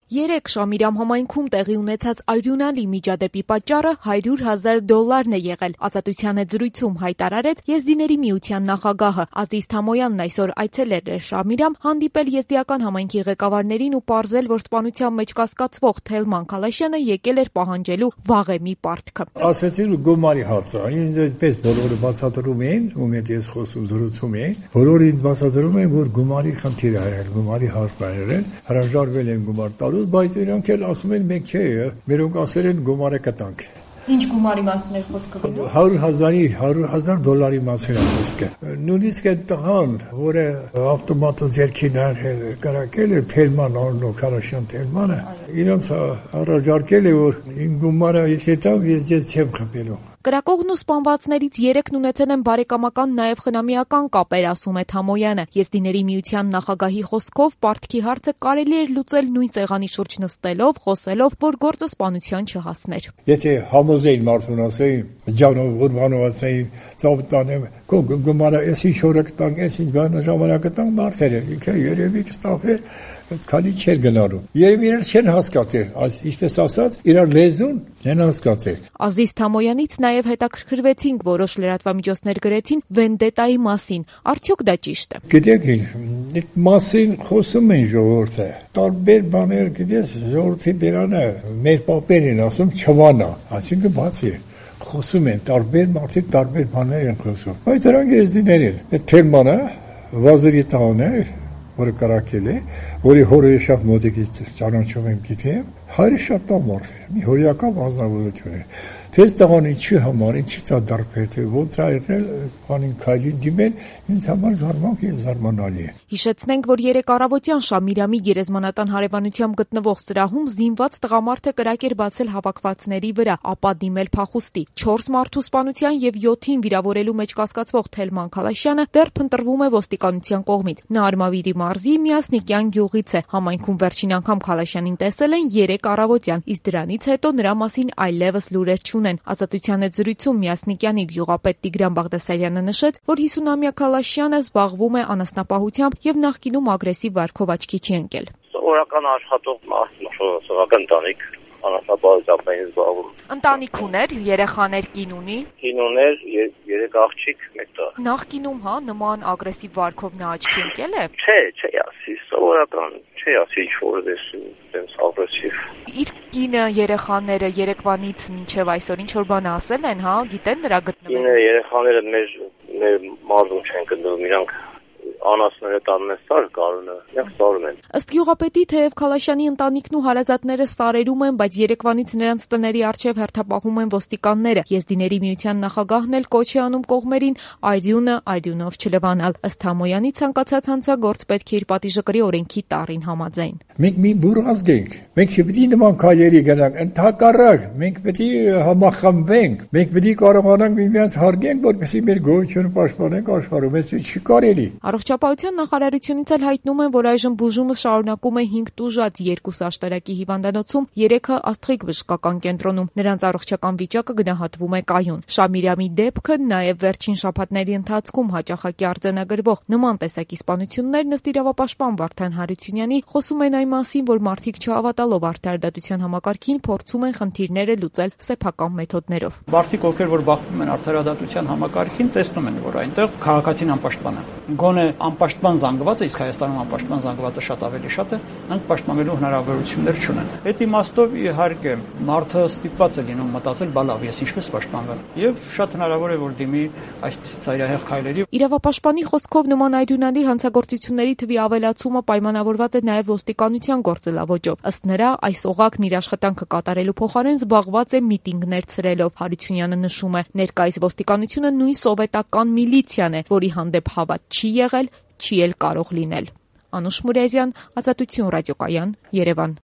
Երեկ Շամիրամ համայնքում տեղի ունեցած արյունալի միջադեպի պատճառը $100,000 է եղել։ Ազատության հետ զրույցում հայտարարեց Եզդիների միության նախագահը։ Ազիզ Թամոյանն այսօր այցելել էր Շամիրամ, հանդիպել եզդիական համայնքի ղեկավարներին ու պարզել, որ սպանության մեջ կասկածվող Թելման Քալաշյանը եկել էր պահանջելու վաղեմի պարտքը։ Ասացին գումարի հարցը, ինձ այդպես բոլորը բացատրում էին, ում հետ ես խոսում զրուցում էին, բոլորը ինձ բացատրում էին, որ գումարի խնդիր է եղել, գումարի հարցն է եղել, հրաժարվել են գումար տալուց, բայց իրանք էլ ասում են մենք չէ, մերոնք ասել են գումարը կտանք։ Ինչ գումարի մասին է խոսքը գնում։ $100,000 մասին է խոսքը։ Նույնիսկ այդ տղան, որը ավտոմատը ձեռքին կրակել է Թելման անունով Քալաշյան Թելմանը, իրենց առաջարկել է, որ գումարը հետավ ես չեմ խփելու։ Կրակողն ու սպանվածներից 3-ն ունեցել են բարեկամական, նաև խնամիական կապեր, ասում է Թամոյանը։ Եզդիների միության նախագահի խոսքով պարտքի հարցը կարելի էր լուծել նույն սեղանի շուրջ նստելով, խոսելով, որ գործը սպանության չհասներ։ Եթե համոզեին մարդուն ասեին, ջանով ուրվանով ասեին, ծավտանեմ, քո գումարը էս ինչ օրը կտանք, էս ինչ բան ժամանակը տանք, մարդերը ինքը երևի կստափեր, քանի չէր գնալու։ Երևի իրենց չեն հասկացել, ինչպես ասած, իրար լեզուն չեն հասկացել։ Ազիզ Թամոյանից նաև հետաքրքրվեցինք, որոշ լրատվամիջոցներ գրեցին վենդետայի մասին։ Արդյոք դա ճիշտ է։ Գիտեք, այդ մասին խոսում են ժողովուրդը։ Տարբեր բաներ, գիտես, ժողովրդի դերանը մեր պապերն են ասում չվանա, այսինքն բացի խոսում են, տարբեր մարդիկ տարբեր բաներ են խոսում։ Բայց դրանք եզդիներ են։ Այդ Թելմանը վազերի տան է, որը կրակել է, որի հորը շատ մոտիկից ճանաչում եմ գիտեմ, հայրը շատ մարդ էր, մի հոյակապ անձնավորություն էր։ Թեզ տղան ինչի համար, ինչի ցա դարբետ է, ոնց է եղել, բանին քայլի դիմել, ինձ համար զարմանք եւ զարմանալի է։ Հիշեցնենք, որ երեկ առավոտյան Շամիրամի գերեզմանատան հարևանությամբ գտնվող սրահում զինված տղամարդը կրակ էր բացել հավաքվածների վրա, ապա դիմել փախուստի։ 4 մարդու սպանության եւ 7-ին վիրավորելու մեջ կասկածվող Թելման Քալաշյանը դեռ փնտրվում է ոստիկանության կողմից։ Նա Արմավիրի մարզի Միասնիկյան գյուղից է։ Համայնքում վերջին անգամ Քալաշյանին տեսել են երեկ առավոտյան, իսկ դրանից հետո նրա մասին այլևս լուրեր չունեն։ Ազատության հետ զրույցում Միասնիկյանի գյուղապետ Տիգրան Բաղդասարյանը նշեց, որ 50-ամյա Քալաշյանը զբաղվում է անասնապահությամբ եւ նախկինում ագրեսիվ վարքով աչքի չի ընկել։ Սովորական աշխատող մարդ, սովորական ընտանիք, անասնապահությամբ էին զբաղվում։ Ընտանիք ուներ, երեխաներ, կին ունի։ Կին ուներ, 3 աղջիկ, 1 տղա։ Նախկինում նման ագրեսիվ վարքով նա աչքի ընկել է։ Չէ, ասի, սովորական, չէ, ասի ինչ-որ դες ագրեսիվ։ Իր կինը, երեխաները երեկվանից մինչև այսօր ինչ-որ բան ասել են, գիտեն նրա գտնվելը։ Կինը, երեխաները մեր մարզում չեն գտնվում, իրանք անասները տանում են սար, գարունը, նրանք սարում են։ Ըստ գյուղապետի, թեև Քալաշյանի ընտանիքն ու հարազատները սարերում են, բայց երեկվանից նրանց տների առջև հերթապահում են ոստիկանները։ Եզդիների միության նախագահն էլ կոչ է անում կողմերին արյունը արյունով չլվանալ։ Ըստ Թամոյանի ցանկացած հանցագործ պետք է իր պատիժը կրի օրենքի տառին համաձայն։ Մենք մի բուրազգ ենք։ Մենք չպետք է նման քայլերի գնանք, ընդհակառակ, մենք պետք է համախմբենք, մենք պետք է կարողանանք միմյանց հարգենք, որպեսզի մեր գոյությունը պաշտպանենք աշխարհում, այսպես չի կարելի։ Առողջապահության նախարարությունից էլ հայտնում են, որ այժմ բուժումը շարունակում է 5 տուժած 2 աշտարակի հիվանդանոցում, 3-ը Աստղիկ բժշկական կենտրոնում։ Նրանց առողջական վիճակը գնահատվում է կայուն։ Շամիրամի դեպքը նաև վերջին շաբաթների ընթացքում հաճախակի արձանագրվող նման տեսակի սպանություններն ըստ իրավապաշտպան Վարդան Հարությունյանի խոսում են այն մասին, որ մարդիկ չհավատալով արդարադատության համակարգին փորձում են խնդիրները լուծել սեփական մեթոդներով։ Մարդիկ, ովքեր որ բախվում են արդարադատության համակարգին, տեսնում են, որ այնտեղ քաղաքացին անպաշտպան է։ Գոնե անպաշտպան զանգվածը, իսկ Հայաստանում անպաշտպան զանգվածը շատ ավելի շատ է, նրանք պաշտպանելու հնարավորություններ չունեն։ Այդ իմաստով իհարկե մարդը ստիպված է լինում մտածել, բա լավ, ես ինչպես պաշտպանվեմ։ Եվ շատ հնարավոր է, որ դիմի այսպիսի ծայրահեղ քայլերի։ Իրավապաշտպանի խոսքով նման այդունալի հանցագործությունների թվի ավելացումը պայմանավորված է նաև ոստիկանության գործելավոճով։ Ըստ նրա, այս օղակն իր աշխատանքը կատարելու փոխարեն զբաղված է միտինգներ ցրելով։ Հարությունյանը նշում է, ներկայիս ոստիկանությունը նույն սովետական միլիցիան է, որի հանդեպ հավատ չի եղել, չի էլ կարող լինել։ Անուշ Մուրեզյան, Ազատություն ռադիոկայան, Երևան։